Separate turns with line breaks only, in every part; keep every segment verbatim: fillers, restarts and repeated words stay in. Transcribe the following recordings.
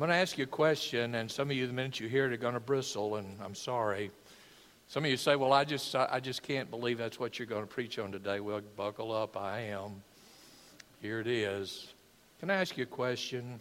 going to ask you a question, and some of you, the minute you hear it, are going to bristle, and I'm sorry. Some of you say, well, I just I just can't believe that's what you're going to preach on today. Well, buckle up, I am. Here it is. Can I ask you a question?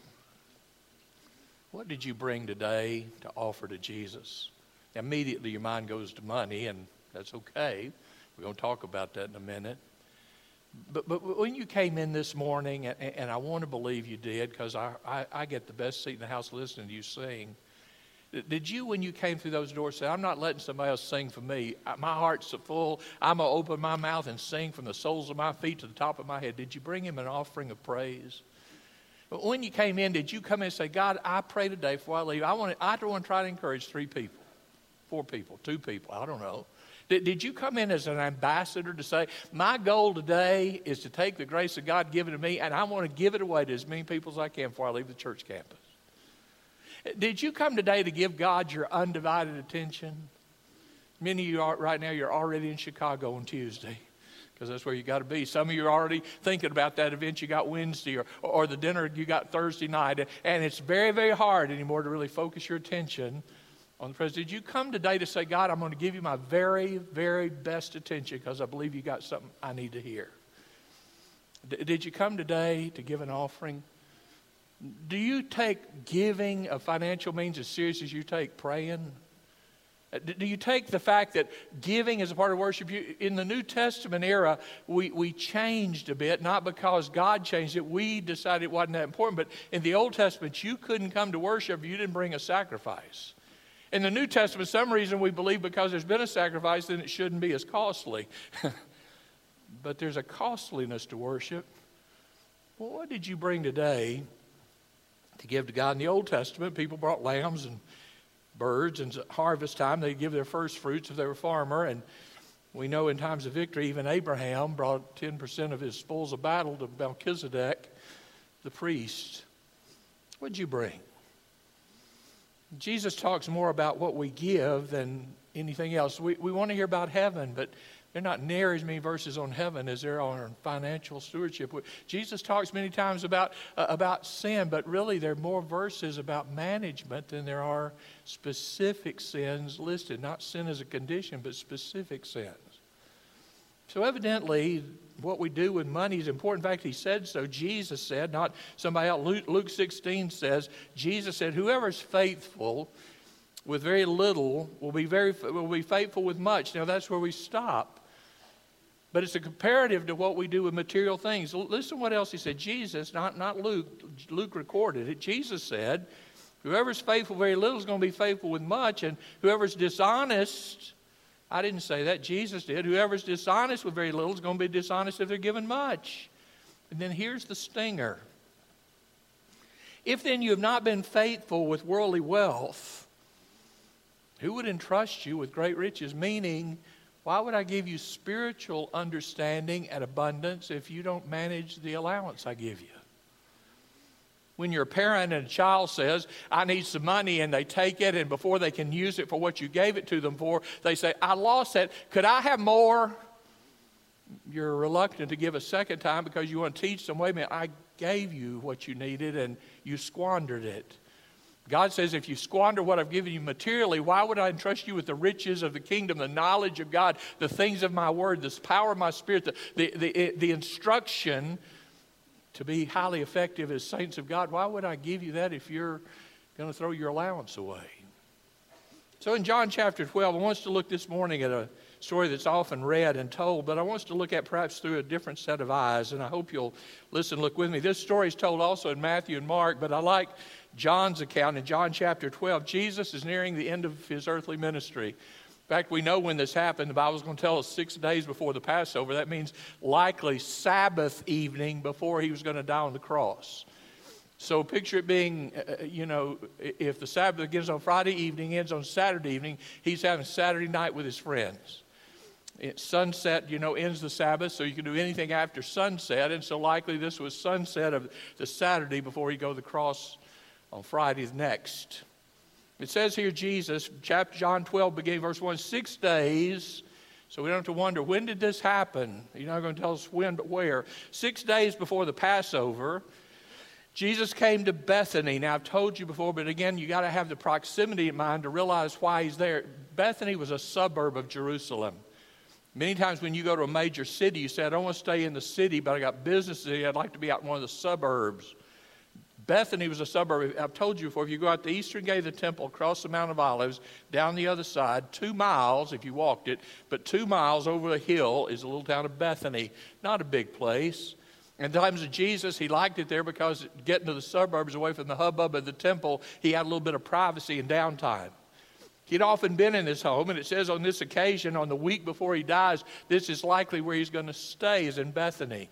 What did you bring today to offer to Jesus? Immediately your mind goes to money, and that's okay. We're going to talk about that in a minute. But but when you came in this morning, and, and I want to believe you did, because I, I, I get the best seat in the house listening to you sing. Did you, when you came through those doors, say, I'm not letting somebody else sing for me. My heart's full. I'm going to open my mouth and sing from the soles of my feet to the top of my head. Did you bring him an offering of praise? But when you came in, did you come in and say, God, I pray today before I leave, I want to, I want to try to encourage three people, four people, two people, I don't know. Did, did you come in as an ambassador to say, my goal today is to take the grace of God given to me, and I want to give it away to as many people as I can before I leave the church campus? Did you come today to give God your undivided attention? Many of you are, right now, you're already in Chicago on Tuesday, because that's where you got to be. Some of you are already thinking about that event you got Wednesday or, or the dinner you got Thursday night. And it's very, very hard anymore to really focus your attention on the President. Did you come today to say, God, I'm going to give you my very, very best attention because I believe you got something I need to hear? D- did you come today to give an offering? Do you take giving of financial means as serious as you take praying? Do you take the fact that giving is a part of worship? You, in the New Testament era, we, we changed a bit, not because God changed it. We decided it wasn't that important. But in the Old Testament, you couldn't come to worship if you didn't bring a sacrifice. In the New Testament, for some reason we believe because there's been a sacrifice, then it shouldn't be as costly. But there's a costliness to worship. Well, what did you bring today to give to God? In the Old Testament, people brought lambs and birds, and at harvest time they'd give their first fruits if they were a farmer. And we know in times of victory, even Abraham brought ten percent of his spoils of battle to Melchizedek, the priest. What did you bring? Jesus talks more about what we give than anything else. We, we want to hear about heaven, but there are not near as many verses on heaven as there are on financial stewardship. Jesus talks many times about, uh, about sin, but really there are more verses about management than there are specific sins listed. Not sin as a condition, but specific sins. So evidently, what we do with money is important. In fact, he said so. Jesus said, not somebody else. Luke, Luke sixteen says, Jesus said, whoever is faithful with very little will be very will be faithful with much. Now that's where we stop. But it's a comparative to what we do with material things. Listen to what else he said. Jesus, not, not Luke, Luke recorded it. Jesus said, whoever's faithful very little is going to be faithful with much, and whoever's dishonest, I didn't say that, Jesus did, whoever's dishonest with very little is going to be dishonest if they're given much. And then here's the stinger. If then you have not been faithful with worldly wealth, who would entrust you with great riches? Meaning, why would I give you spiritual understanding and abundance if you don't manage the allowance I give you? When you're a parent and a child says, I need some money, and they take it, and before they can use it for what you gave it to them for, they say, I lost that. Could I have more? You're reluctant to give a second time because you want to teach them, wait a minute, I gave you what you needed and you squandered it. God says, if you squander what I've given you materially, why would I entrust you with the riches of the kingdom, the knowledge of God, the things of my word, the power of my spirit, the, the, the, the instruction to be highly effective as saints of God? Why would I give you that if you're going to throw your allowance away? So in John chapter twelve, I want us to look this morning at a story that's often read and told, but I want us to look at perhaps through a different set of eyes, and I hope you'll listen, look with me. This story is told also in Matthew and Mark, but I like John's account in John chapter twelve. Jesus is nearing the end of his earthly ministry. In fact, we know when this happened. The Bible's going to tell us six days before the Passover. That means likely Sabbath evening before he was going to die on the cross. So picture it being, uh, you know, if the Sabbath begins on Friday evening, ends on Saturday evening, he's having Saturday night with his friends. It, sunset, you know, ends the Sabbath, so you can do anything after sunset. And so likely this was sunset of the Saturday before he go to the cross on Friday the next. It says here, Jesus, chapter John twelve, beginning verse one, six days. So we don't have to wonder, when did this happen? You're not going to tell us when, but where. Six days before the Passover, Jesus came to Bethany. Now, I've told you before, but again, you got to have the proximity in mind to realize why he's there. Bethany was a suburb of Jerusalem. Many times when you go to a major city, you say, I don't want to stay in the city, but I got business there. I'd like to be out in one of the suburbs. Bethany was a suburb. I've told you before, if you go out the eastern gate of the temple, across the Mount of Olives, down the other side, two miles, if you walked it, but two miles over a hill is the little town of Bethany. Not a big place. In the times of Jesus, he liked it there because getting to the suburbs away from the hubbub of the temple, he had a little bit of privacy and downtime. He'd often been in his home, and it says on this occasion, on the week before he dies, this is likely where he's going to stay, is in Bethany.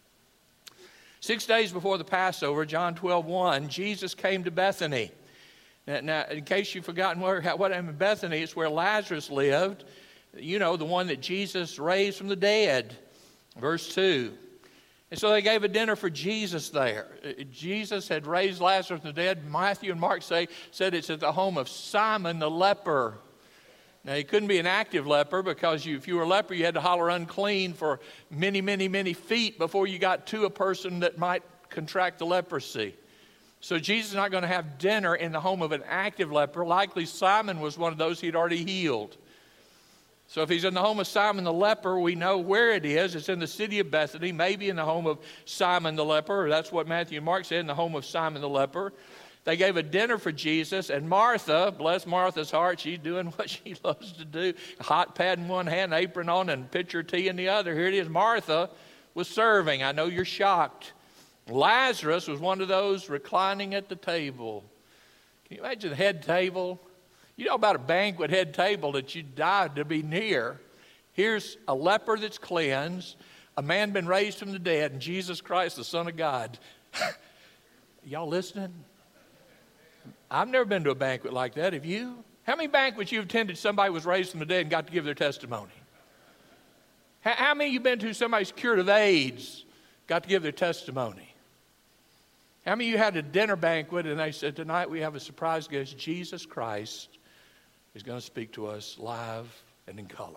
Six days before the Passover, John twelve one, Jesus came to Bethany. Now, now in case you've forgotten where, what happened in Bethany, it's where Lazarus lived. You know, the one that Jesus raised from the dead. Verse two. And so they gave a dinner for Jesus there. Jesus had raised Lazarus from the dead. Matthew and Mark say said it's at the home of Simon the leper. Now, he couldn't be an active leper because you, if you were a leper, you had to holler unclean for many, many, many feet before you got to a person that might contract the leprosy. So Jesus is not going to have dinner in the home of an active leper. Likely Simon was one of those he'd already healed. So if he's in the home of Simon the leper, we know where it is. It's in the city of Bethany, maybe in the home of Simon the leper. Or that's what Matthew and Mark said, in the home of Simon the leper. They gave a dinner for Jesus, and Martha, bless Martha's heart, she's doing what she loves to do. A hot pad in one hand, apron on, and pitcher of tea in the other. Here it is. Martha was serving. I know you're shocked. Lazarus was one of those reclining at the table. Can you imagine the head table? You know about a banquet head table that you died to be near. Here's a leper that's cleansed, a man been raised from the dead, and Jesus Christ, the Son of God. Y'all listening? I've never been to a banquet like that. Have you? How many banquets you've attended somebody was raised from the dead and got to give their testimony? How, how many of you been to somebody's cured of AIDS, got to give their testimony? How many of you had a dinner banquet and they said, tonight we have a surprise guest, Jesus Christ is going to speak to us live and in color.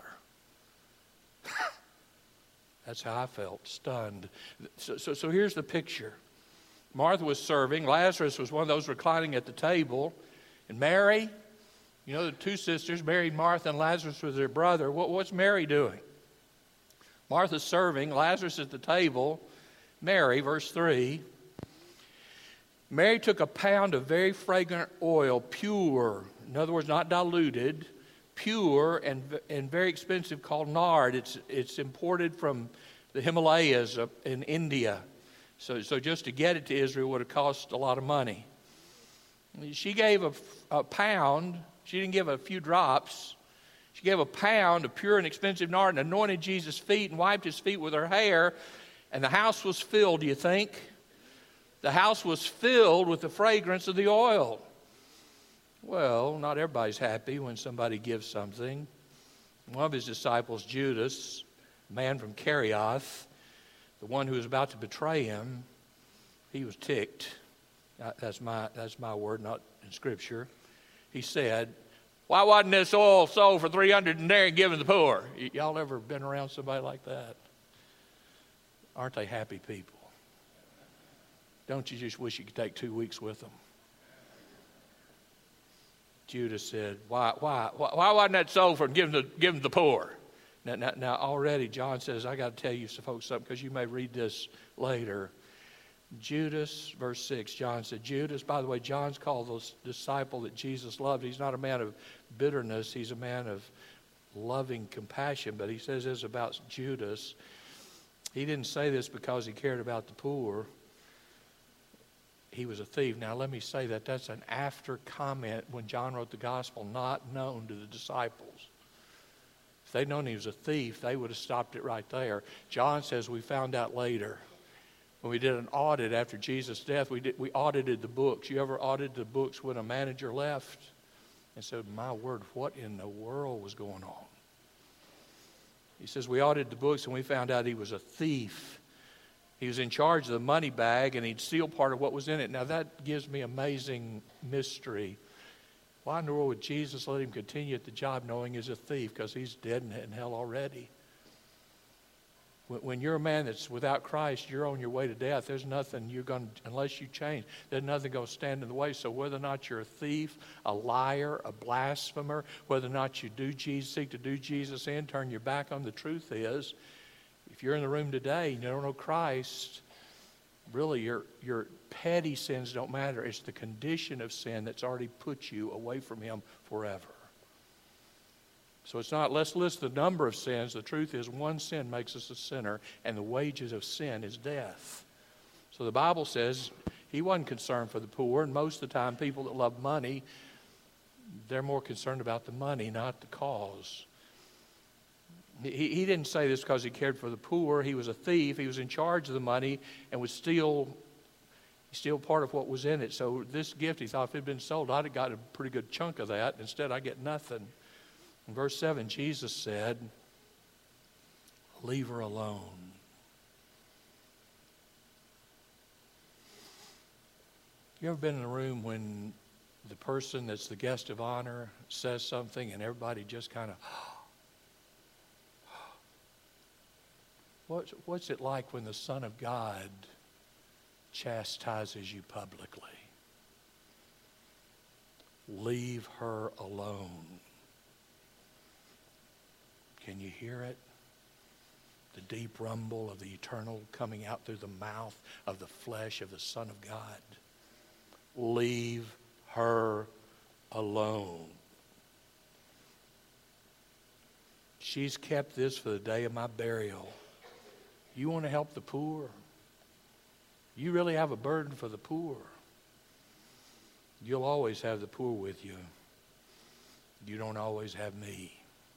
That's how I felt, stunned. So, so, so here's the picture. Martha was serving. Lazarus was one of those reclining at the table. And Mary, you know, the two sisters, Mary and Martha, and Lazarus was their brother. What, what's Mary doing? Martha's serving. Lazarus at the table. Mary, verse three. Mary took a pound of very fragrant oil, pure, in other words, not diluted, pure and, and very expensive, called nard. It's, it's imported from the Himalayas in India. So, so just to get it to Israel would have cost a lot of money. She gave a, a pound. She didn't give a few drops. She gave a pound of pure and expensive nard and anointed Jesus' feet and wiped his feet with her hair. And the house was filled, do you think? The house was filled with the fragrance of the oil. Well, not everybody's happy when somebody gives something. One of his disciples, Judas, a man from Kerioth, the one who was about to betray him, he was ticked. That's my, that's my word, not in Scripture. He said, why wasn't this oil sold for three hundred and there and given to the poor? Y- y'all ever been around somebody like that? Aren't they happy people? Don't you just wish you could take two weeks with them? Judas said, why, why, why, why wasn't that sold for giving to, giving to the poor? Now, now, now, already John says, I got to tell you some folks something because you may read this later. Judas, verse six, John said, Judas, by the way, John's called the disciple that Jesus loved. He's not a man of bitterness. He's a man of loving compassion. But he says this about Judas. He didn't say this because he cared about the poor. He was a thief. Now, let me say that that's an after comment when John wrote the gospel, not known to the disciples. If they'd known he was a thief, they would have stopped it right there. John says we found out later. When we did an audit after Jesus' death, we did, we audited the books. You ever audited the books when a manager left? And said, my word, what in the world was going on? He says, we audited the books and we found out he was a thief. He was in charge of the money bag and he'd steal part of what was in it. Now that gives me amazing mystery. Why in the world would Jesus let him continue at the job knowing he's a thief? Because he's dead and in hell already. When you're a man that's without Christ, you're on your way to death. There's nothing you're going to, unless you change, there's nothing going to stand in the way. So whether or not you're a thief, a liar, a blasphemer, whether or not you do Jesus, seek to do Jesus in, turn your back on, the truth is, if you're in the room today and you don't know Christ, really your, your petty sins don't matter. It's the condition of sin that's already put you away from Him forever. So it's not, let's list the number of sins. The truth is one sin makes us a sinner, and the wages of sin is death. So the Bible says He wasn't concerned for the poor, and most of the time people that love money, they're more concerned about the money, not the cause. He, he didn't say this because He cared for the poor. He was a thief. He was in charge of the money and would steal, steal part of what was in it. So this gift, he thought, if it had been sold, I'd have got a pretty good chunk of that. Instead, I get nothing. In verse seven, Jesus said, leave her alone. You ever been in a room when the person that's the guest of honor says something and everybody just kind of, what's, what's it like when the Son of God chastises you publicly? Leave her alone. Can you hear it? The deep rumble of the eternal coming out through the mouth of the flesh of the Son of God. Leave her alone. She's kept this for the day of my burial. You want to help the poor? You really have a burden for the poor. You'll always have the poor with you. You don't always have me.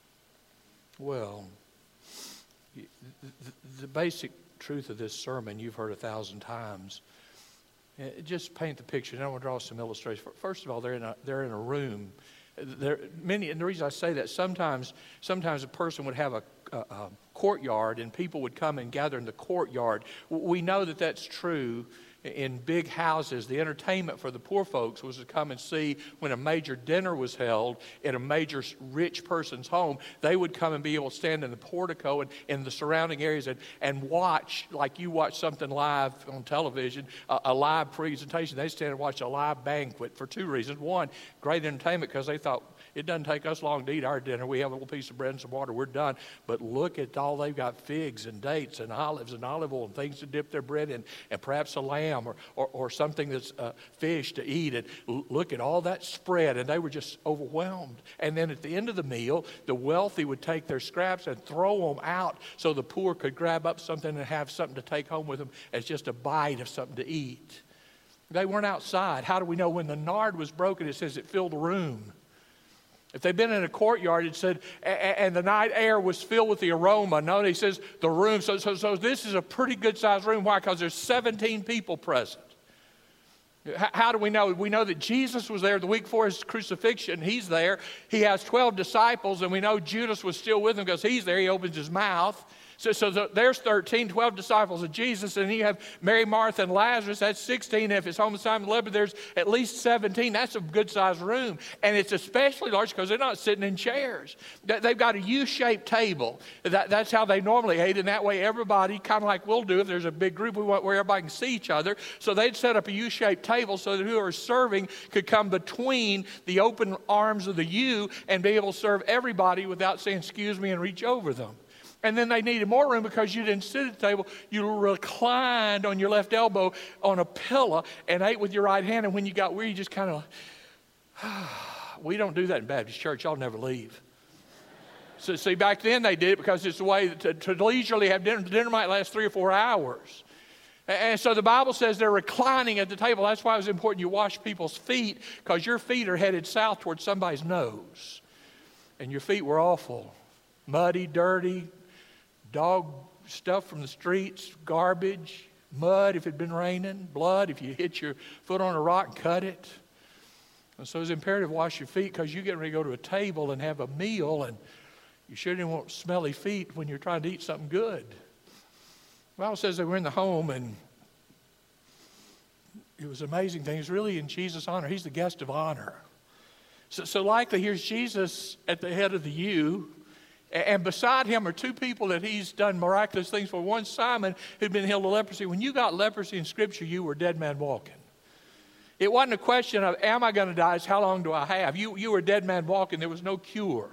Well, the, the basic truth of this sermon you've heard a thousand times. Just paint the picture. And I want to draw some illustrations. First of all, they're in a, they're in a room. There, many, and the reason I say that, sometimes, sometimes a person would have a, a, a courtyard and people would come and gather in the courtyard. We know that that's true in big houses. The entertainment for the poor folks was to come and see when a major dinner was held in a major rich person's home. They would come and be able to stand in the portico and in the surrounding areas and, and watch, like you watch something live on television, a, a live presentation. They stand and watch a live banquet for two reasons. One, great entertainment, because they thought, it doesn't take us long to eat our dinner. We have a little piece of bread and some water. We're done. But look at all they've got: figs and dates and olives and olive oil and things to dip their bread in, and perhaps a lamb or, or, or something that's uh, fish to eat. And l- look at all that spread. And they were just overwhelmed. And then at the end of the meal, the wealthy would take their scraps and throw them out so the poor could grab up something and have something to take home with them as just a bite of something to eat. They weren't outside. How do we know? When the nard was broken, it says it filled the room. If they'd been in a courtyard, it said, and the night air was filled with the aroma. No, he says the room. So, so, so this is a pretty good-sized room. Why? Because there's seventeen people present. How do we know? We know that Jesus was there the week before his crucifixion. He's there. He has twelve disciples, and we know Judas was still with him because he's there. He opens his mouth. So, so the, there's thirteen, twelve disciples of Jesus, and you have Mary, Martha, and Lazarus. That's sixteen. If it's home of Simon the leper, there's at least seventeen. That's a good-sized room. And it's especially large because they're not sitting in chairs. They've got a U-shaped table. That, that's how they normally ate, and that way everybody, kind of like we'll do if there's a big group, we want where everybody can see each other. So they'd set up a U-shaped table so that whoever was serving could come between the open arms of the U and be able to serve everybody without saying, excuse me, and reach over them. And then they needed more room because you didn't sit at the table. You reclined on your left elbow on a pillow and ate with your right hand. And when you got weary, you just kind of, we don't do that in Baptist church. Y'all never leave. So see, back then they did it because it's the way to, to leisurely have dinner. Dinner might last three or four hours. And so the Bible says they're reclining at the table. That's why it was important you wash people's feet, because your feet are headed south towards somebody's nose. And your feet were awful. Muddy, dirty, dog stuff from the streets, garbage, mud if it had been raining, blood if you hit your foot on a rock and cut it. And so it's imperative to wash your feet, because you're getting ready to go to a table and have a meal, and you sure didn't want smelly feet when you're trying to eat something good. The Bible says they were in the home, and it was an amazing thing. It's really in Jesus' honor. He's the guest of honor. So, so likely here's Jesus at the head of the U. And beside him are two people that he's done miraculous things for. One, Simon, who'd been healed of leprosy. When you got leprosy in Scripture, you were a dead man walking. It wasn't a question of, am I going to die? It's how long do I have? You, you were a dead man walking. There was no cure.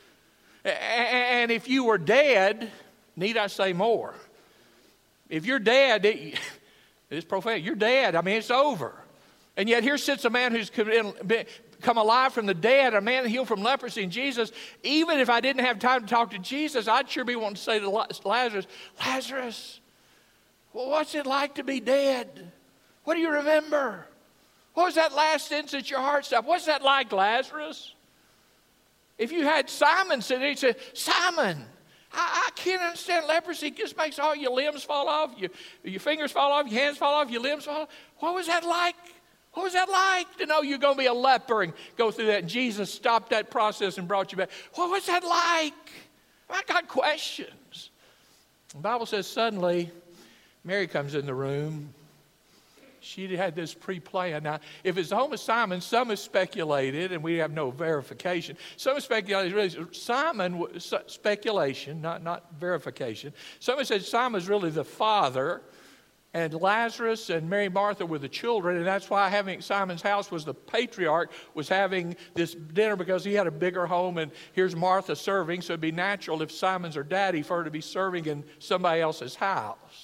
And if you were dead, need I say more? If you're dead, it, it's prophetic. You're dead. I mean, it's over. And yet here sits a man who's come alive from the dead, a man healed from leprosy. And Jesus, even if I didn't have time to talk to Jesus, I'd sure be wanting to say to Lazarus, Lazarus, well, what's it like to be dead? What do you remember? What was that last instant your heart stopped? What's that like, Lazarus? If you had Simon sitting there, he'd say, Simon, I, I can't understand leprosy. It just makes all your limbs fall off, your, your fingers fall off, your hands fall off, your limbs fall off. What was that like? What was that like to know you're going to be a leper and go through that? And Jesus stopped that process and brought you back. What was that like? I got questions. The Bible says suddenly Mary comes in the room. She had this pre-planned. Now, if it's the home of Simon, some have speculated, and we have no verification. Some have speculated, really, Simon, speculation, not, not verification. Some have said Simon was really the father, and Lazarus and Mary and Martha were the children, and that's why having Simon's house was the patriarch, was having this dinner because he had a bigger home, and here's Martha serving, so it'd be natural if Simon's her daddy for her to be serving in somebody else's house.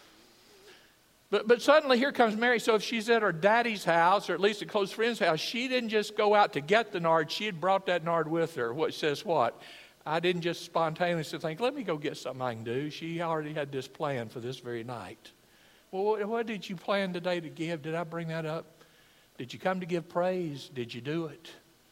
But, but suddenly here comes Mary. So if she's at her daddy's house, or at least a close friend's house, she didn't just go out to get the nard. She had brought that nard with her. What says what? I didn't just spontaneously think, let me go get something I can do. She already had this plan for this very night. Well, what, what did you plan today to give? Did I bring that up? Did you come to give praise? Did you do it?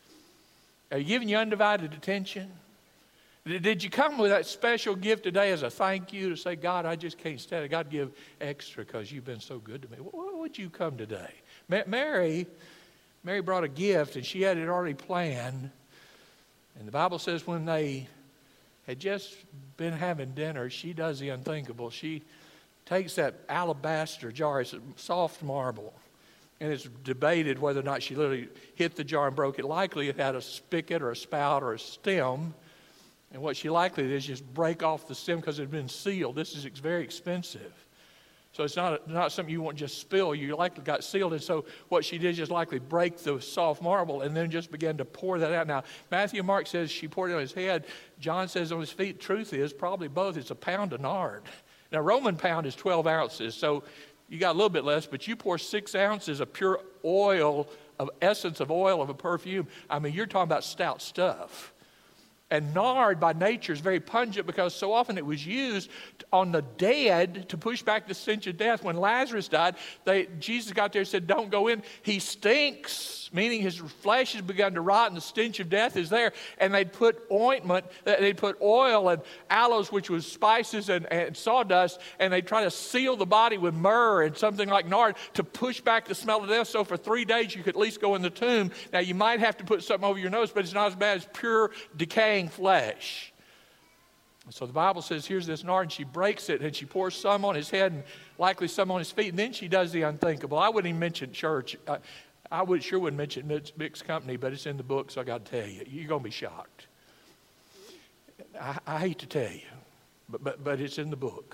Are you giving your undivided attention? Did you come with that special gift today as a thank you to say, God, I just can't stand it. God, give extra because you've been so good to me. What would you come today? Mary, Mary brought a gift, and she had it already planned. And the Bible says when they had just been having dinner, she does the unthinkable. She takes that alabaster jar, it's a soft marble, and it's debated whether or not she literally hit the jar and broke it. Likely it had a spigot or a spout or a stem. And what she likely did is just break off the stem because it had been sealed. This is very expensive. So it's not, not something you want to just spill. You likely got sealed. And so what she did is just likely break the soft marble and then just began to pour that out. Now, Matthew and Mark says she poured it on his head. John says on his feet. Truth is, probably both. It's a pound of nard. Now, Roman pound is twelve ounces. So you got a little bit less, but you pour six ounces of pure oil, of essence of oil, of a perfume. I mean, you're talking about stout stuff. And nard by nature is very pungent because so often it was used on the dead to push back the stench of death. When Lazarus died, they, Jesus got there and said, don't go in. He stinks, meaning his flesh has begun to rot and the stench of death is there. And they'd put ointment, they'd put oil and aloes, which was spices and, and sawdust, and they'd try to seal the body with myrrh and something like nard to push back the smell of death. So for three days you could at least go in the tomb. Now you might have to put something over your nose, but it's not as bad as pure decaying flesh. So the Bible says here's this nard, and she breaks it and she pours some on his head and likely some on his feet, and then she does the unthinkable. I wouldn't even mention church. I, I would sure wouldn't mention mixed company, but it's in the book, so I got to tell you, you're going to be shocked. I, I hate to tell you, but, but but it's in the book.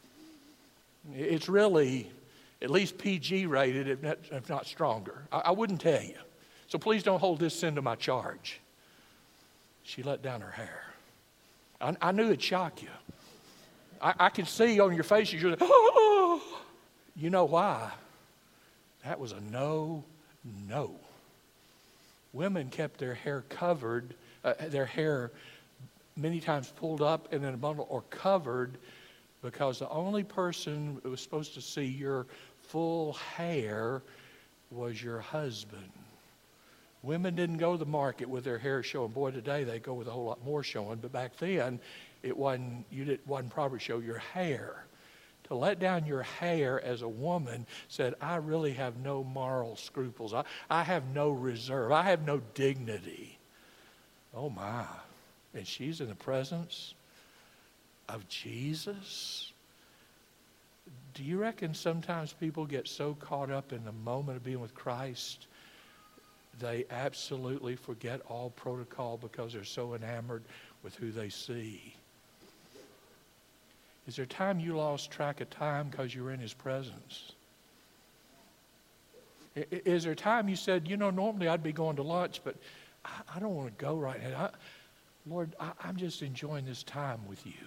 It's really at least P G rated, if not, if not stronger. I, I wouldn't tell you, so please don't hold this sin to my charge. She let down her hair. I, I knew it'd shock you. I, I could see on your face, you're like, oh, you know why? That was a no, no. Women kept their hair covered, uh, their hair many times pulled up and in a bundle or covered, because the only person who was supposed to see your full hair was your husband. Women didn't go to the market with their hair showing. Boy, today they go with a whole lot more showing. But back then, it wasn't, you didn't, wasn't proper to show your hair. To let down your hair as a woman said, I really have no moral scruples. I, I have no reserve. I have no dignity. Oh, my. And she's in the presence of Jesus. Do you reckon sometimes people get so caught up in the moment of being with Christ, they absolutely forget all protocol because they're so enamored with who they see. Is there time you lost track of time because you were in his presence? Is there time you said, you know, normally I'd be going to lunch, but I, I don't want to go right now. I, Lord, I, I'm just enjoying this time with you.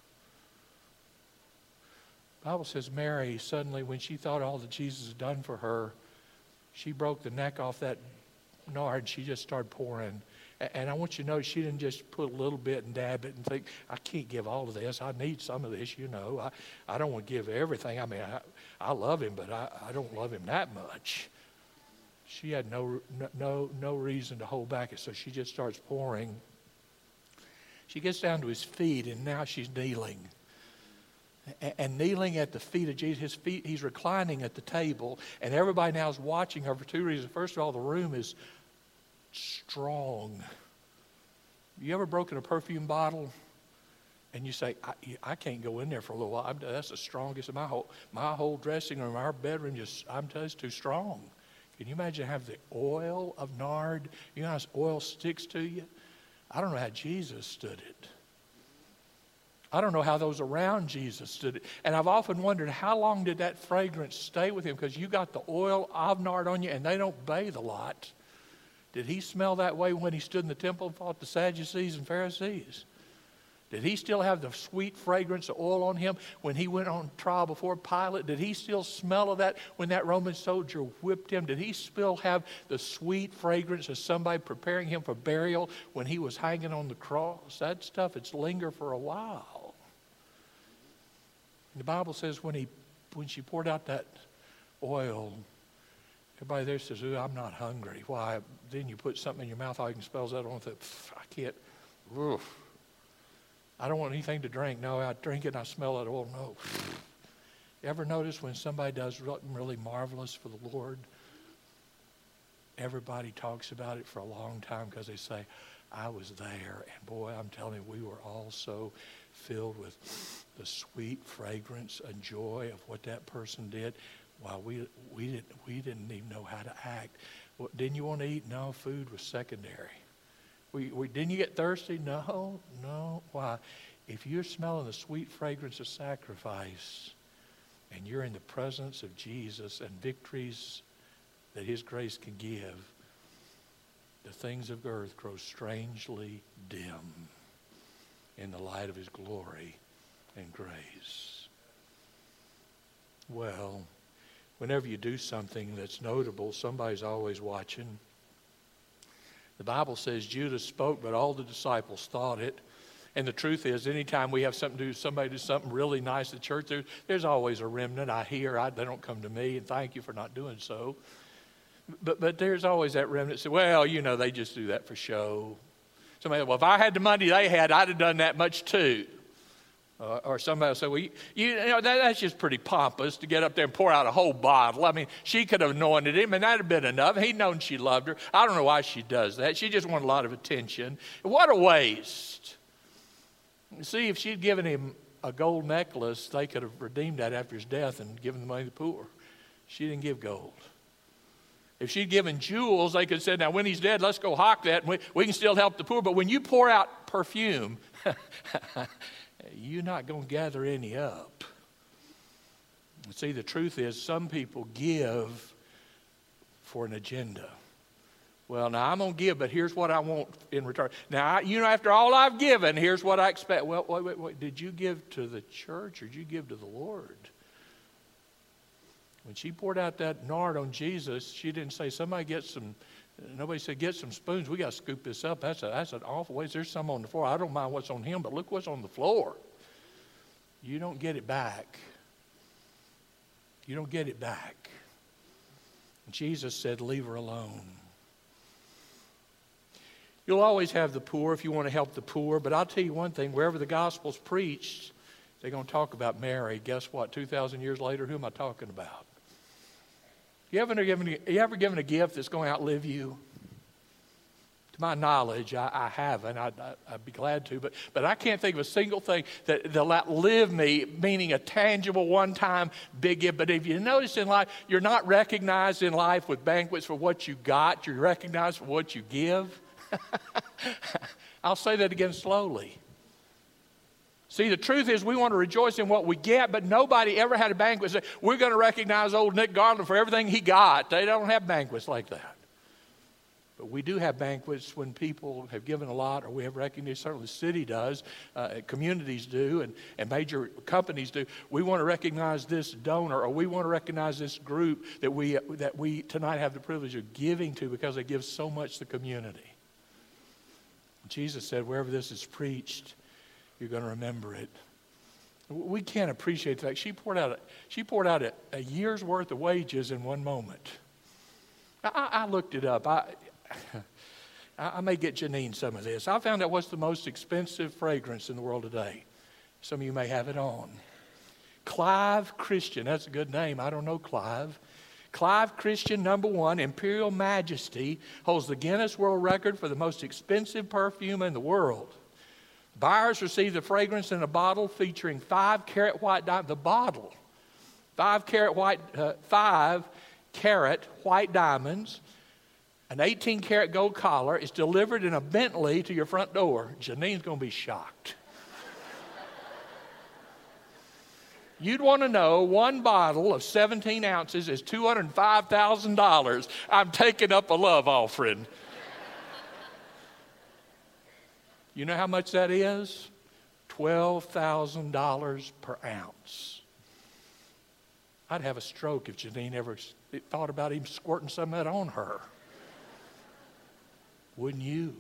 The Bible says Mary, suddenly when she thought all that Jesus had done for her, she broke the neck off that nard. She just started pouring. And I want you to notice she didn't just put a little bit and dab it and think, I can't give all of this. I need some of this, you know. I, I don't want to give everything. I mean, I, I love him, but I, I don't love him that much. She had no, no, no reason to hold back. So she just starts pouring. She gets down to his feet, and now she's kneeling. And, and kneeling at the feet of Jesus. His feet, he's reclining at the table, and everybody now is watching her for two reasons. First of all, the room is strong. You ever broken a perfume bottle and you say, I, I can't go in there for a little while. I'm, that's the strongest of my whole my whole dressing room, our bedroom, just I'm telling you, it's too strong. Can you imagine have the oil of nard? You know how oil sticks to you? I don't know how Jesus stood it. I don't know how those around Jesus stood it. And I've often wondered, how long did that fragrance stay with him? Because you got the oil of nard on you, and they don't bathe a lot. Did he smell that way when he stood in the temple and fought the Sadducees and Pharisees? Did he still have the sweet fragrance of oil on him when he went on trial before Pilate? Did he still smell of that when that Roman soldier whipped him? Did he still have the sweet fragrance of somebody preparing him for burial when he was hanging on the cross? That stuff, it's lingered for a while. And the Bible says when he, when she poured out that oil, everybody there says, ooh, I'm not hungry. Why? Then you put something in your mouth, all you can smell is that oil. I can't. Oof. I don't want anything to drink. No, I drink it and I smell that oil. No. You ever notice when somebody does something really marvelous for the Lord, everybody talks about it for a long time because they say, I was there. And boy, I'm telling you, we were all so filled with the sweet fragrance and joy of what that person did. While we we didn't we didn't even know how to act. Well, didn't you want to eat? No, food was secondary. We, we didn't you get thirsty? No, no. Why? If you're smelling the sweet fragrance of sacrifice, and you're in the presence of Jesus and victories that His grace can give, the things of earth grow strangely dim in the light of His glory and grace. Well, whenever you do something that's notable, somebody's always watching. The Bible says Judas spoke, but all the disciples thought it. And the truth is, anytime we have something to do, somebody do something really nice at church, there, there's always a remnant. I hear, I, they don't come to me, and thank you for not doing so. But but there's always that remnant that say, well, you know, they just do that for show. Somebody, well, if I had the money they had, I'd have done that much too. Uh, or somebody will say, well, you, you know, that, that's just pretty pompous to get up there and pour out a whole bottle. I mean, she could have anointed him, and that would have been enough. He'd known she loved her. I don't know why she does that. She just wanted a lot of attention. What a waste. See, if she'd given him a gold necklace, they could have redeemed that after his death and given the money to the poor. She didn't give gold. If she'd given jewels, they could have said, now, when he's dead, let's go hawk that, and we, we can still help the poor. But when you pour out perfume, you're not going to gather any up. See, the truth is some people give for an agenda. Well, now I'm going to give, but here's what I want in return. Now, I, you know, after all I've given, here's what I expect. Well, wait, wait, wait. Did you give to the church or did you give to the Lord? When she poured out that nard on Jesus, she didn't say, somebody get some, nobody said, get some spoons. We got to scoop this up. That's, a, that's an awful waste. There's some on the floor. I don't mind what's on him, but look what's on the floor. You don't get it back. You don't get it back. Jesus said, leave her alone. You'll always have the poor if you want to help the poor, but I'll tell you one thing, wherever the gospel's preached, they're going to talk about Mary. Guess what? two thousand years later, who am I talking about? You ever given, you ever given a gift that's going to outlive you? To my knowledge, I, I haven't. I, I, I'd be glad to, but, but I can't think of a single thing that, that'll outlive me, meaning a tangible, one-time big gift. But if you notice in life, you're not recognized in life with banquets for what you got. You're recognized for what you give. I'll say that again slowly. See, the truth is we want to rejoice in what we get, but nobody ever had a banquet say, we're going to recognize old Nick Garland for everything he got. They don't have banquets like that. But we do have banquets when people have given a lot, or we have recognition. Certainly the city does, uh, communities do, and, and major companies do. We want to recognize this donor, or we want to recognize this group that we, that we tonight have the privilege of giving to because they give so much to the community. Jesus said, wherever this is preached, you're going to remember it. We can't appreciate the fact she poured out a, she poured out a, a year's worth of wages in one moment. I, I looked it up. I, I may get Janine some of this. I found out what's the most expensive fragrance in the world today. Some of you may have it on. Clive Christian. That's a good name. I don't know Clive. Clive Christian, number one, Imperial Majesty, holds the Guinness World Record for the most expensive perfume in the world. Buyers receive the fragrance in a bottle featuring five carat white diamonds. The bottle, five carat white, uh, five carat white diamonds, an eighteen karat gold collar. Is delivered in a Bentley to your front door. Janine's going to be shocked. You'd want to know one bottle of seventeen ounces is two hundred five thousand dollars. I'm taking up a love offering. You know how much that is? twelve thousand dollars per ounce. I'd have a stroke if Janine ever thought about even squirting some of that on her. Wouldn't you?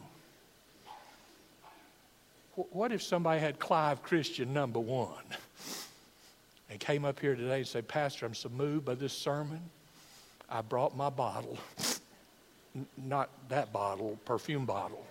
What if somebody had Clive Christian number one and came up here today and said, Pastor, I'm so moved by this sermon. I brought my bottle. Not that bottle, perfume bottle.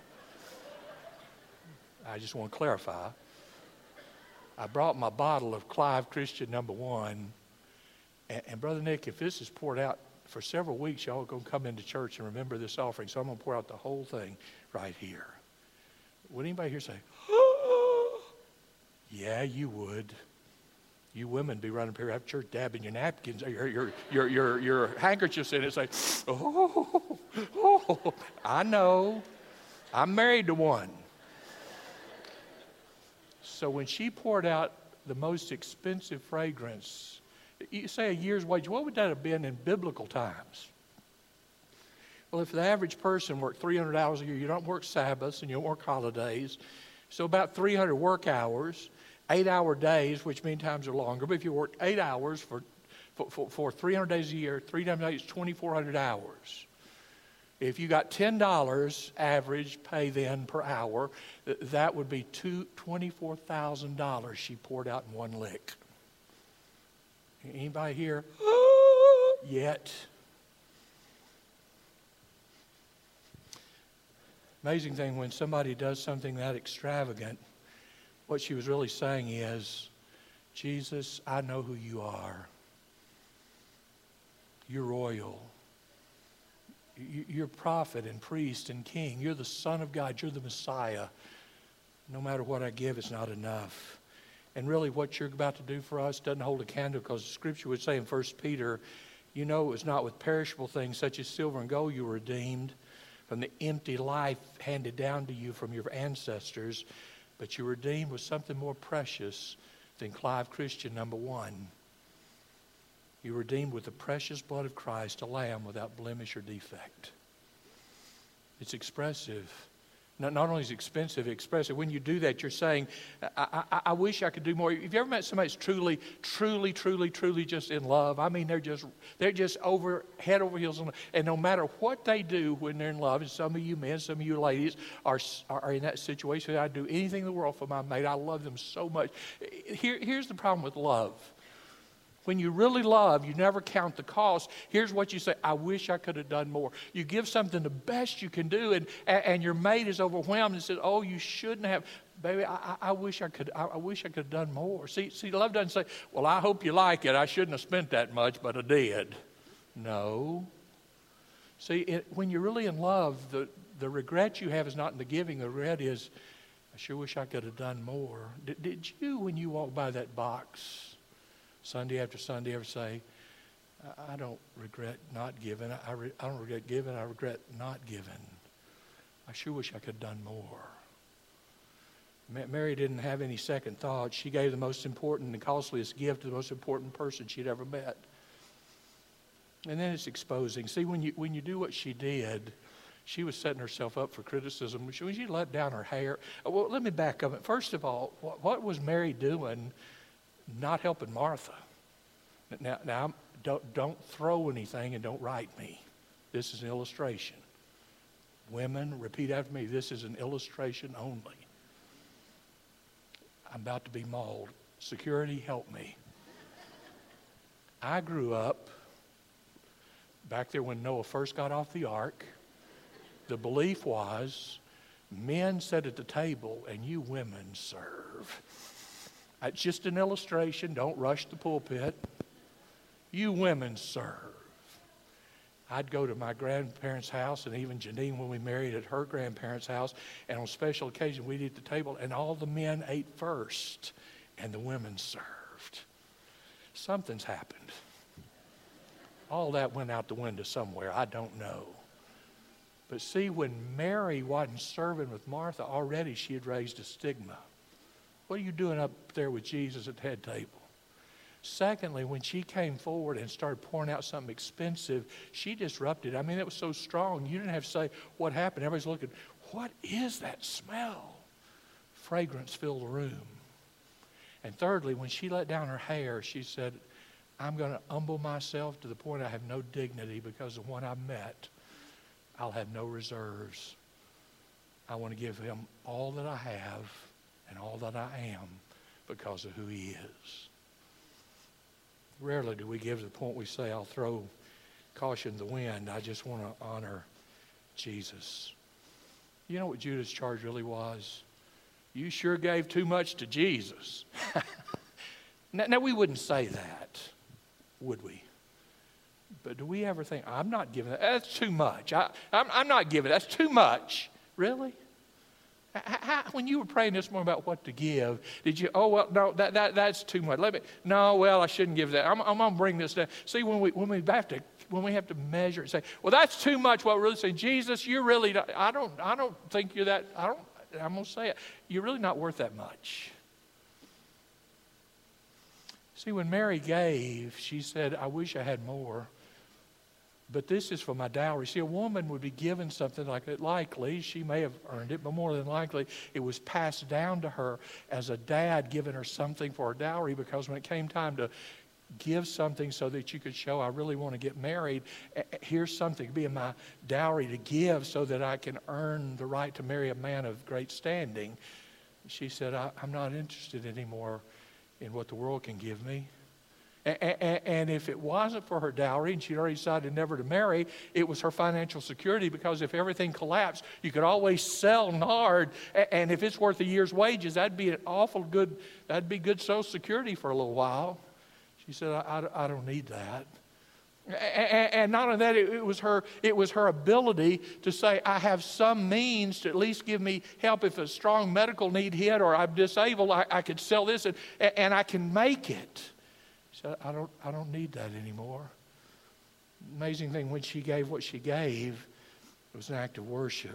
I just want to clarify. I brought my bottle of Clive Christian number one. And, and Brother Nick, if this is poured out for several weeks, y'all are going to come into church and remember this offering. So I'm going to pour out the whole thing right here. Would anybody here say, oh, yeah, you would. You women be running up here after church dabbing your napkins, your, your, your, your, your handkerchiefs in it and say, oh, oh, I know. I'm married to one. So when she poured out the most expensive fragrance, you say a year's wage, what would that have been in biblical times? Well, if the average person worked three hundred hours a year, you don't work Sabbaths and you don't work holidays, so about three hundred work hours, eight-hour days, which mean times are longer, but if you work eight hours for, for, for, for three hundred days a year, three times eight is twenty-four hundred hours. If you got ten dollars average pay then per hour, that would be twenty-four thousand dollars she poured out in one lick. Anybody here? Yet. Amazing thing, when somebody does something that extravagant, what she was really saying is, Jesus, I know who you are. You're royal. You're prophet and priest and king. You're the Son of God. You're the Messiah. No matter what I give, it's not enough. And really what you're about to do for us doesn't hold a candle, because the Scripture would say in First Peter, you know it was not with perishable things such as silver and gold you were redeemed from the empty life handed down to you from your ancestors, but you were redeemed with something more precious than Clive Christian number one. You were redeemed with the precious blood of Christ, a lamb without blemish or defect. It's expressive. Not, not only is it expensive, it's expressive. When you do that, you're saying, I, I, I wish I could do more. Have you ever met somebody that's truly, truly, truly, truly just in love? I mean, they're just they're just over head over heels. In, and no matter what they do when they're in love, and some of you men, some of you ladies are, are in that situation. I'd do anything in the world for my mate. I love them so much. Here, here's the problem with love. When you really love, you never count the cost. Here's what you say, I wish I could have done more. You give something the best you can do, and, and your mate is overwhelmed and says, oh, you shouldn't have. Baby, I, I wish I could I, I wish I could have done more. See, see, love doesn't say, well, I hope you like it. I shouldn't have spent that much, but I did. No. See, it, when you're really in love, the, the regret you have is not in the giving. The regret is, I sure wish I could have done more. Did, did you, when you walk by that box Sunday after Sunday, ever say, I don't regret not giving. I, re, I don't regret giving. I regret not giving. I sure wish I could have done more. Mary didn't have any second thoughts. She gave the most important and costliest gift to the most important person she'd ever met. And then it's exposing. See, when you when you do what she did, she was setting herself up for criticism. When she let down her hair. Well, let me back up. First of all, what, what was Mary doing? Not helping Martha. Now, now don't, don't throw anything and don't write me. This is an illustration. Women, repeat after me. This is an illustration only. I'm about to be mauled. Security, help me. I grew up back there when Noah first got off the ark. The belief was men sit at the table and you women serve. It's just an illustration. Don't rush the pulpit. You women serve. I'd go to my grandparents' house, and even Janine, when we married, at her grandparents' house, and on special occasion we'd eat at the table, and all the men ate first, and the women served. Something's happened. All that went out the window somewhere. I don't know. But see, when Mary wasn't serving with Martha, already she had raised a stigma. What are you doing up there with Jesus at the head table? Secondly, when she came forward and started pouring out something expensive, she disrupted. I mean, it was so strong. You didn't have to say what happened. Everybody's looking, what is that smell? Fragrance filled the room. And thirdly, when she let down her hair, she said, I'm going to humble myself to the point I have no dignity because of one I met. I'll have no reserves. I want to give him all that I have and all that I am because of who he is. Rarely do we give to the point we say, I'll throw caution to the wind. I just want to honor Jesus. You know what Judas' charge really was? You sure gave too much to Jesus. now, now, we wouldn't say that, would we? But do we ever think, I'm not giving that. That's too much. I, I'm, I'm not giving. That's too much. Really? How, when you were praying this morning about what to give, did you, oh, well, no, that, that that's too much. Let me, no, well, I shouldn't give that. I'm, I'm going to bring this down. See, when we when we have to when we have to measure and say, well, that's too much, what we're really saying, Jesus, you're really not, I don't I don't think you're that, I don't, I'm going to say it. You're really not worth that much. See, when Mary gave, she said, I wish I had more. But this is for my dowry. See, a woman would be given something like that. Likely, she may have earned it, but more than likely, it was passed down to her as a dad giving her something for her dowry, because when it came time to give something so that you could show, I really want to get married, here's something to be in my dowry to give so that I can earn the right to marry a man of great standing. She said, I, I'm not interested anymore in what the world can give me. And if it wasn't for her dowry and she'd already decided never to marry, it was her financial security, because if everything collapsed, you could always sell nard, and if it's worth a year's wages, that'd be an awful good, that'd be good Social Security for a little while. She said, I, I, I don't need that. And not only that, it was her it was her ability to say, I have some means to at least give me help if a strong medical need hit, or I'm disabled, I, I could sell this and, and I can make it. She said, I don't, I don't need that anymore. Amazing thing, when she gave what she gave, it was an act of worship.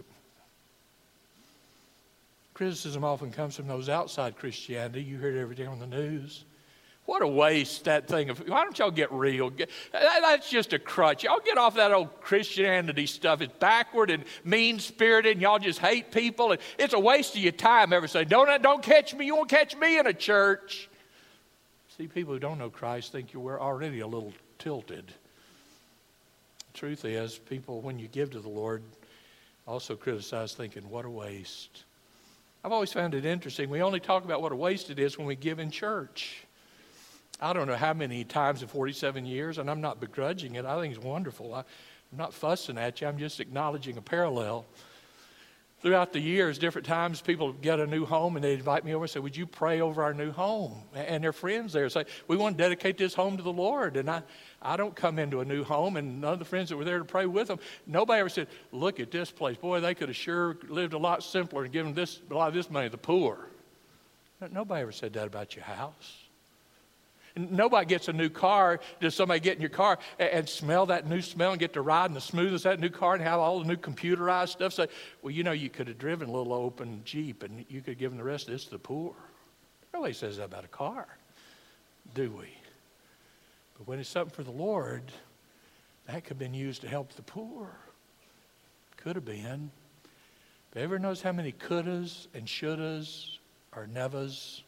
Criticism often comes from those outside Christianity. You hear it every day on the news. What a waste, that thing of, why don't y'all get real? Get, that, that's just a crutch. Y'all get off that old Christianity stuff. It's backward and mean-spirited, and y'all just hate people. And it's a waste of your time ever say, don't, don't catch me. You won't catch me in a church. See, people who don't know Christ think you were already a little tilted. The truth is, people, when you give to the Lord, also criticize, thinking, what a waste. I've always found it interesting. We only talk about what a waste it is when we give in church. I don't know how many times in forty-seven years, and I'm not begrudging it. I think it's wonderful. I, I'm not fussing at you. I'm just acknowledging a parallel. Throughout the years, different times, people get a new home, and they invite me over and say, would you pray over our new home? And their friends there say, we want to dedicate this home to the Lord. And I, I don't come into a new home, and none of the friends that were there to pray with them, nobody ever said, look at this place. Boy, they could have sure lived a lot simpler and given this, a lot of this money to the poor. Nobody ever said that about your house. Nobody gets a new car. Does somebody get in your car and, and smell that new smell and get to ride in the smoothest of that new car and have all the new computerized stuff? Say, well, you know, you could have driven a little open Jeep and you could have given the rest of this to the poor. Nobody says that about a car, do we? But when it's something for the Lord, that could have been used to help the poor. Could have been. But everyone knows how many couldas and shouldas or nevas?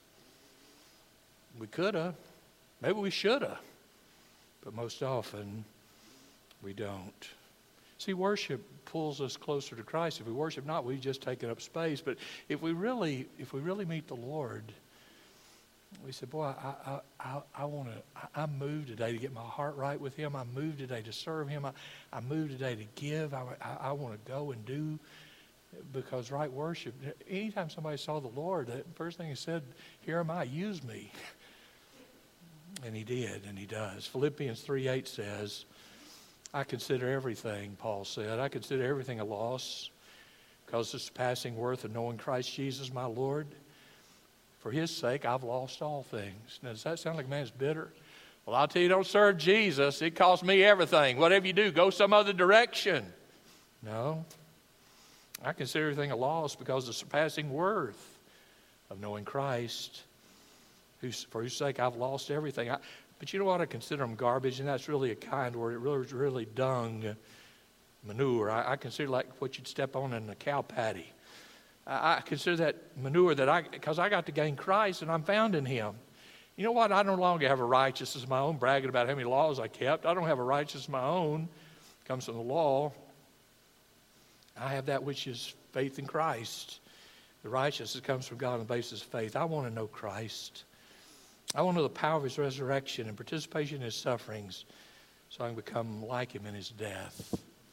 We could have. Maybe we should have. But most often, we don't. See, worship pulls us closer to Christ. If we worship not, we've just taken up space. But if we really, if we really meet the Lord, we say, boy, I, I, I, I want to, I'm moved today to get my heart right with Him. I'm moved today to serve Him. I, I'm moved today to give. I, I, I want to go and do. Because right worship, anytime somebody saw the Lord, the first thing He said, here am I, use me. And He did, and He does. Philippians three eight says, I consider everything, Paul said, I consider everything a loss because of the surpassing worth of knowing Christ Jesus my Lord. For His sake, I've lost all things. Now, does that sound like a man's bitter? Well, I'll tell you, don't serve Jesus. It costs me everything. Whatever you do, go some other direction. No. I consider everything a loss because of the surpassing worth of knowing Christ. Who's, for whose sake I've lost everything. I, but you know what? I consider them garbage, and that's really a kind word. It really is really dung, manure. I, I consider like what you'd step on in a cow patty. I, I consider that manure that I, because I got to gain Christ, and I'm found in Him. You know what? I no longer have a righteousness of my own, bragging about how many laws I kept. I don't have a righteousness of my own. It comes from the law. I have that which is faith in Christ. The righteousness comes from God on the basis of faith. I want to know Christ. I want to know the power of His resurrection and participation in His sufferings so I can become like Him in His death.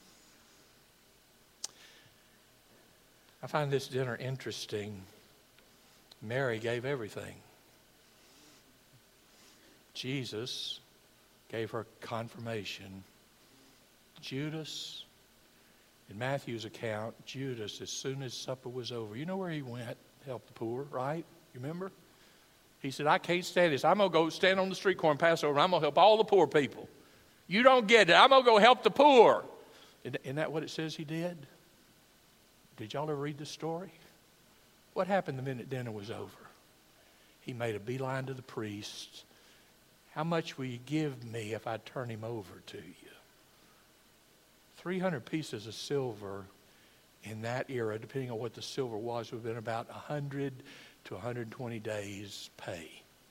I find this dinner interesting. Mary gave everything. Jesus gave her confirmation. Judas, in Matthew's account, Judas, as soon as supper was over, you know where he went to help the poor, right? You remember? He said, I can't stand this. I'm going to go stand on the street corner and pass over. I'm going to help all the poor people. You don't get it. I'm going to go help the poor. Isn't that what it says he did? Did y'all ever read the story? What happened the minute dinner was over? He made a beeline to the priest. How much will you give me if I turn him over to you? three hundred pieces of silver in that era, depending on what the silver was, would have been about one hundred to one hundred twenty days' pay.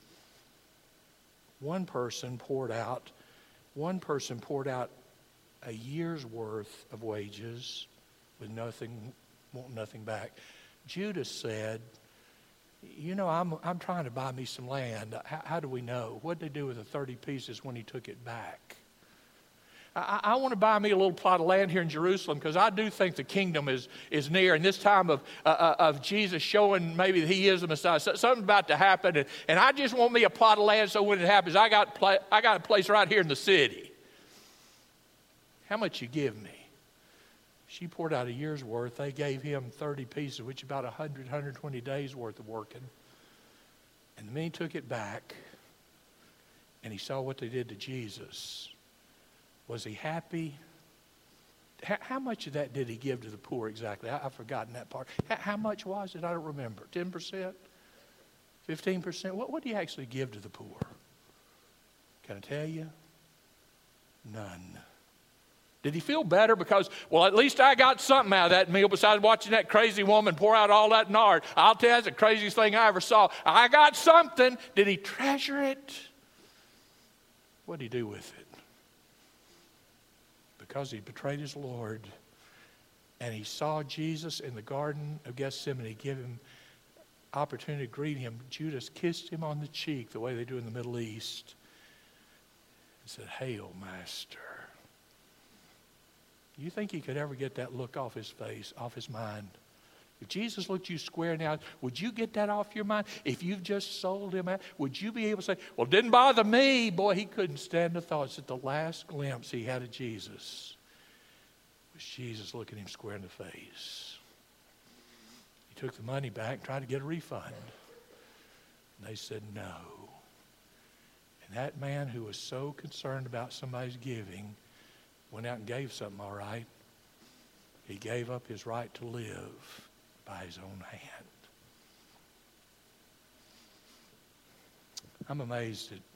One person poured out, one person poured out a year's worth of wages with nothing, want nothing back. Judas said, you know, I'm I'm trying to buy me some land. How, how do we know? What did they do with the thirty pieces when he took it back? I, I want to buy me a little plot of land here in Jerusalem because I do think the kingdom is, is near. And this time of uh, of Jesus showing maybe that He is the Messiah, so, something's about to happen. And, and I just want me a plot of land so when it happens, I got, pla- I got a place right here in the city. How much you give me? She poured out a year's worth. They gave him thirty pieces, which is about one hundred, one hundred twenty days worth of working. And the man took it back, and he saw what they did to Jesus. Was he happy? How, how much of that did he give to the poor exactly? I, I've forgotten that part. How, how much was it? I don't remember. ten percent? fifteen percent? What, what did he actually give to the poor? Can I tell you? None. Did he feel better because, well, at least I got something out of that meal besides watching that crazy woman pour out all that nard? I'll tell you, that's the craziest thing I ever saw. I got something. Did he treasure it? What did he do with it? Because he betrayed his Lord and he saw Jesus in the Garden of Gethsemane give him opportunity to greet him. Judas kissed him on the cheek the way they do in the Middle East and said, "Hail, Master." You think he could ever get that look off his face, off his mind? If Jesus looked you square in the eye, would you get that off your mind? If you've just sold him out, would you be able to say, well, it didn't bother me? Boy, he couldn't stand the thoughts that the last glimpse he had of Jesus was Jesus looking him square in the face. He took the money back and tried to get a refund. And they said no. And that man who was so concerned about somebody's giving went out and gave something, all right. He gave up his right to live by his own hand. I'm amazed at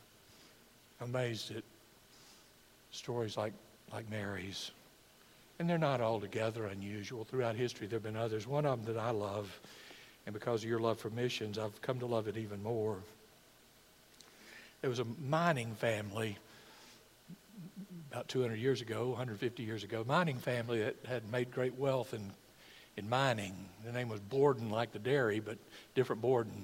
amazed at stories like, like Mary's. And they're not altogether unusual. Throughout history, there have been others. One of them that I love, and because of your love for missions, I've come to love it even more. There was a mining family about two hundred years ago, one hundred fifty years ago, mining family that had made great wealth in, in mining. The name was Borden, like the dairy, but different Borden.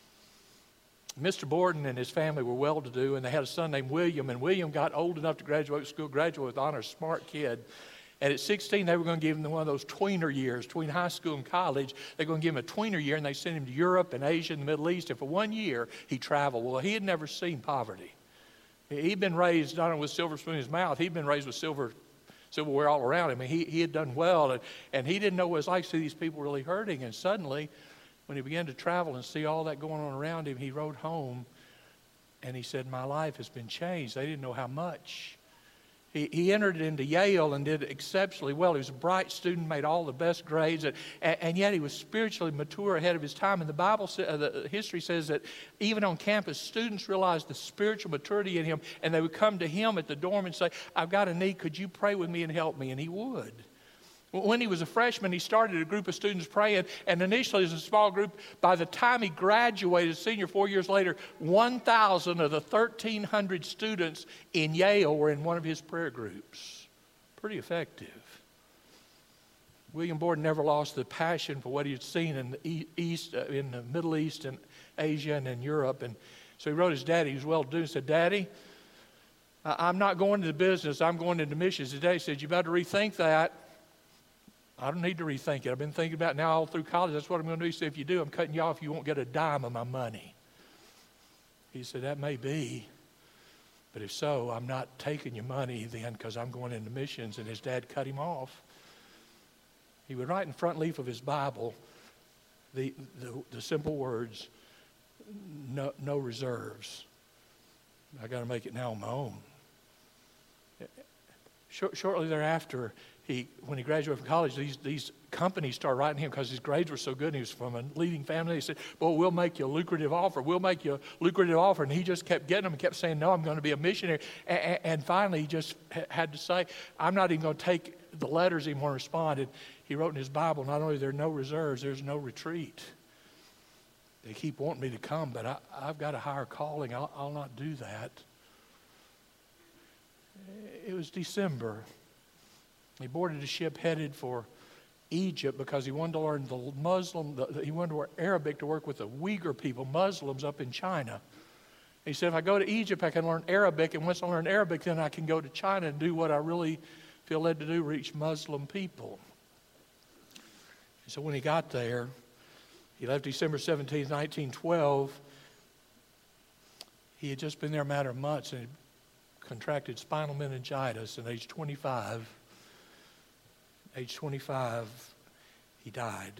Mister Borden and his family were well-to-do, and they had a son named William, and William got old enough to graduate school, graduate with honors, smart kid. And at sixteen, they were going to give him one of those tweener years, between high school and college. They're going to give him a tweener year, and they sent him to Europe and Asia and the Middle East. And for one year, he traveled. Well, he had never seen poverty. He'd been raised not only with silver spoon in his mouth, he'd been raised with silver silverware all around him. And he, he had done well, and, and he didn't know what it was like to see these people really hurting. And suddenly, when he began to travel and see all that going on around him, he wrote home, and he said, my life has been changed. They didn't know how much. He, he entered into Yale and did exceptionally well. He was a bright student, made all the best grades, and, and yet he was spiritually mature ahead of his time. And the Bible, uh, the history says that even on campus, students realized the spiritual maturity in him, and they would come to him at the dorm and say, I've got a need. Could you pray with me and help me? And he would. When he was a freshman, he started a group of students praying, and initially it was a small group. By the time he graduated, senior, four years later, one thousand of the thirteen hundred students in Yale were in one of his prayer groups. Pretty effective. William Borden never lost the passion for what he had seen in the East, uh, in the Middle East and Asia and in Europe. And so he wrote his daddy, he was well-to-do, and said, Daddy, I'm not going into business, I'm going into missions. His daddy said, you better rethink that. I don't need to rethink it. I've been thinking about it now all through college. That's what I'm going to do. He said, if you do, I'm cutting you off. You won't get a dime of my money. He said, that may be. But if so, I'm not taking your money then because I'm going into missions. And his dad cut him off. He would write in the front leaf of his Bible the, the, the simple words, no, no reserves. I got to make it now on my own. Shortly thereafter, he, when he graduated from college, these, these companies started writing him because his grades were so good and he was from a leading family. They said, well, we'll make you a lucrative offer. We'll make you a lucrative offer. And he just kept getting them and kept saying, no, I'm going to be a missionary. And, and finally, he just had to say, I'm not even going to take the letters anymore and respond. And he wrote in his Bible, not only are there no reserves, there's no retreat. They keep wanting me to come, but I, I've got a higher calling. I'll, I'll not do that. It was December. He boarded a ship headed for Egypt because he wanted to learn the Muslim, the, he wanted to learn Arabic to work with the Uyghur people, Muslims up in China. He said, if I go to Egypt, I can learn Arabic, and once I learn Arabic, then I can go to China and do what I really feel led to do, reach Muslim people. So when he got there, he left December seventeenth, nineteen twelve. He had just been there a matter of months, and contracted spinal meningitis at age twenty-five. Age twenty-five, he died.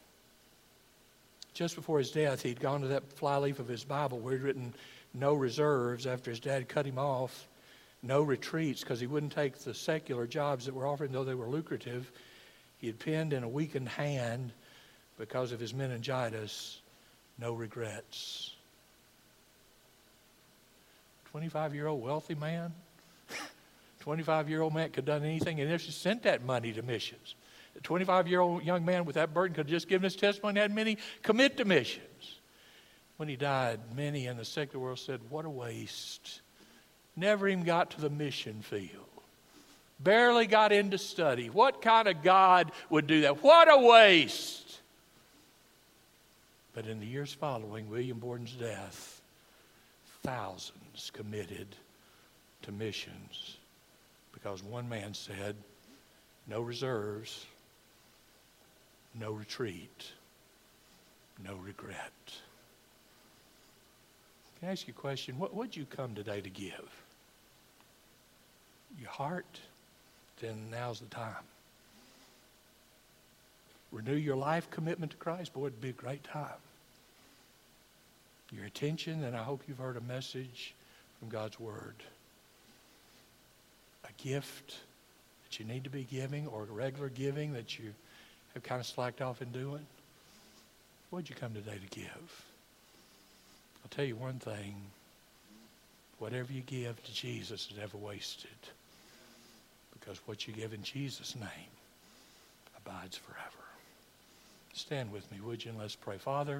Just before his death, he'd gone to that flyleaf of his Bible where he'd written no reserves after his dad cut him off, no retreats because he wouldn't take the secular jobs that were offered, though they were lucrative. He had penned in a weakened hand because of his meningitis, no regrets. twenty-five-year-old wealthy man, twenty-five-year-old man could have done anything and just sent that money to missions. A twenty-five-year-old young man with that burden could have just given his testimony and had many commit to missions. When he died, many in the secular world said, what a waste. Never even got to the mission field. Barely got into study. What kind of God would do that? What a waste. But in the years following William Borden's death, thousands committed to missions because one man said, no reserves, no retreat, no regret. Can I ask you a question? What would you come today to give? Your heart? Then now's the time. Renew your life commitment to Christ. Boy, it'd be a great time. Your attention, and I hope you've heard a message from God's Word. A gift that you need to be giving, or regular giving that you have kind of slacked off in doing. What did you come today to give? I'll tell you one thing. Whatever you give to Jesus is never wasted. Because what you give in Jesus' name abides forever. Stand with me, would you, and let's pray. Father,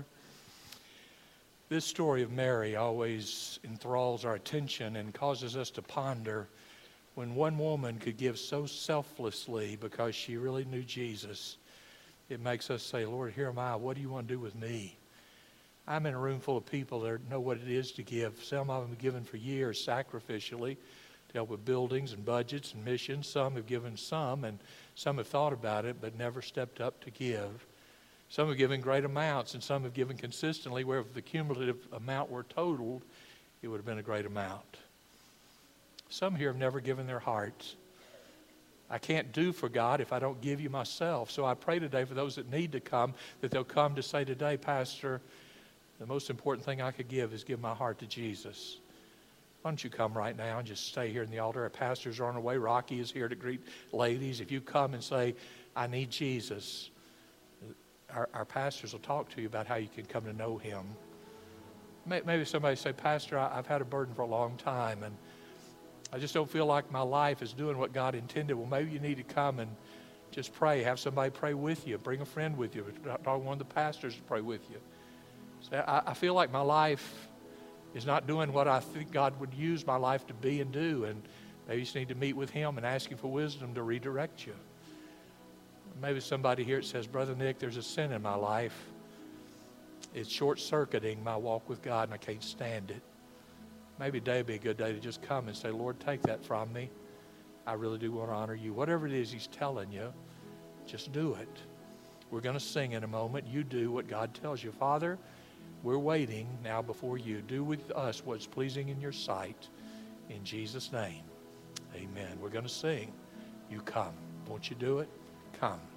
this story of Mary always enthralls our attention and causes us to ponder when one woman could give so selflessly because she really knew Jesus. It makes us say, Lord, here am I. What do you want to do with me? I'm in a room full of people that know what it is to give. Some of them have given for years sacrificially to help with buildings and budgets and missions. Some have given some, and some have thought about it but never stepped up to give. Some have given great amounts, and some have given consistently, where if the cumulative amount were totaled, it would have been a great amount. Some here have never given their hearts. I can't do for God if I don't give you myself. So I pray today for those that need to come, that they'll come to say today, Pastor, the most important thing I could give is give my heart to Jesus. Why don't you come right now and just stay here in the altar? Our pastors are on their way. Rocky is here to greet ladies. If you come and say, I need Jesus, our, our pastors will talk to you about how you can come to know him. Maybe somebody say, Pastor, I, I've had a burden for a long time, and I just don't feel like my life is doing what God intended. Well, maybe you need to come and just pray. Have somebody pray with you. Bring a friend with you. Talk one of the pastors to pray with you. Say, I, I feel like my life is not doing what I think God would use my life to be and do. And maybe you just need to meet with him and ask him for wisdom to redirect you. Maybe somebody here that says, Brother Nick, there's a sin in my life. It's short-circuiting my walk with God, and I can't stand it. Maybe today would be a good day to just come and say, Lord, take that from me. I really do want to honor you. Whatever it is he's telling you, just do it. We're going to sing in a moment. You do what God tells you. Father, we're waiting now before you. Do with us what's pleasing in your sight. In Jesus' name, amen. We're going to sing. You come. Won't you do it? Come.